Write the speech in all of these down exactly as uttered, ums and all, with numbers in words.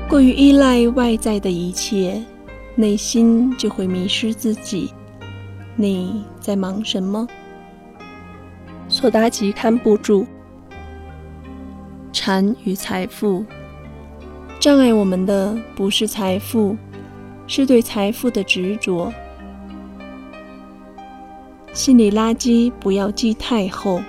过于依赖外在的一切，内心就会迷失自己。你在忙什么？索达吉堪布著。禅与财富，障碍我们的不是财富，是对财富的执着。心理垃圾不要积太厚。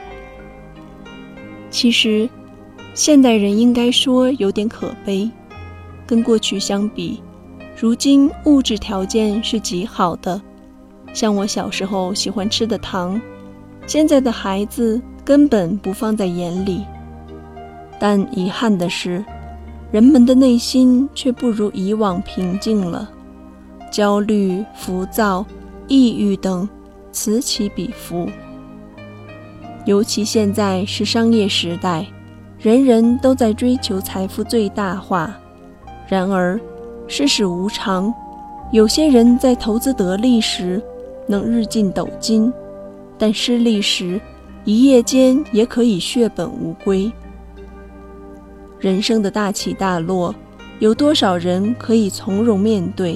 其实现代人应该说有点可悲，跟过去相比，如今物质条件是极好的，像我小时候喜欢吃的糖，现在的孩子根本不放在眼里。但遗憾的是，人们的内心却不如以往平静了，焦虑、浮躁、抑郁等此起彼伏。尤其现在是商业时代，人人都在追求财富最大化。然而世事无常，有些人在投资得利时能日进斗金，但失利时一夜间也可以血本无归。人生的大起大落，有多少人可以从容面对？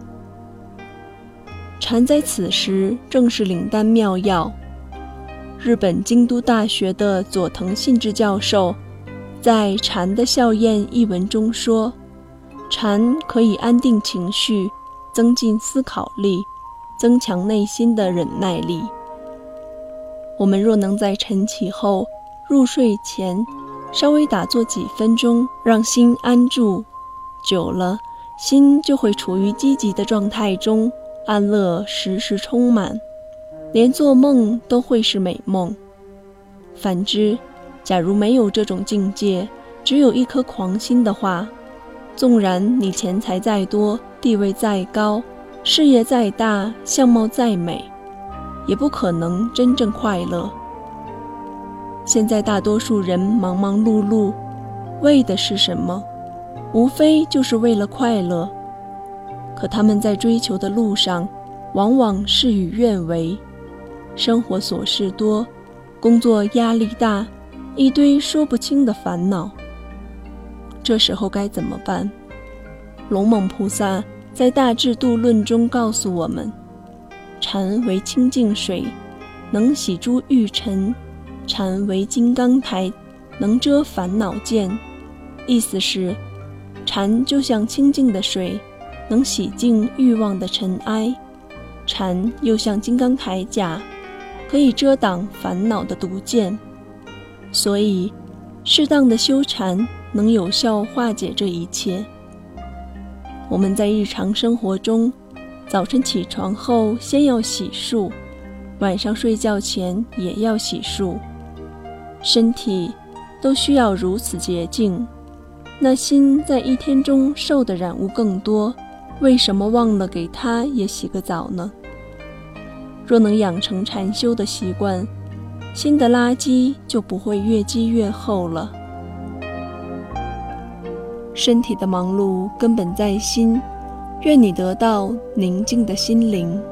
禅在此时正是灵丹妙药。日本京都大学的佐藤信治教授在《禅的效验》一文中说，禅可以安定情绪，增进思考力，增强内心的忍耐力。我们若能在晨起后、入睡前稍微打坐几分钟，让心安住，久了，心就会处于积极的状态中，安乐时时充满，连做梦都会是美梦。反之，假如没有这种境界，只有一颗狂心的话，纵然你钱财再多，地位再高，事业再大，相貌再美，也不可能真正快乐。现在大多数人忙忙碌碌，为的是什么？无非就是为了快乐。可他们在追求的路上，往往事与愿违，生活琐事多，工作压力大，一堆说不清的烦恼。这时候该怎么办？龙猛菩萨在《大智度论》中告诉我们，禅为清净水，能洗诸欲尘；禅为金刚台，能遮烦恼见。意思是，禅就像清净的水，能洗净欲望的尘埃；禅又像金刚铠甲，可以遮挡烦恼的毒箭。所以，适当的修禅能有效化解这一切。我们在日常生活中，早晨起床后先要洗漱，晚上睡觉前也要洗漱。身体都需要如此洁净，那心在一天中受的染污更多，为什么忘了给它也洗个澡呢？若能养成禅修的习惯，心的垃圾就不会越积越厚了。身体的忙碌根本在心，愿你得到宁静的心灵。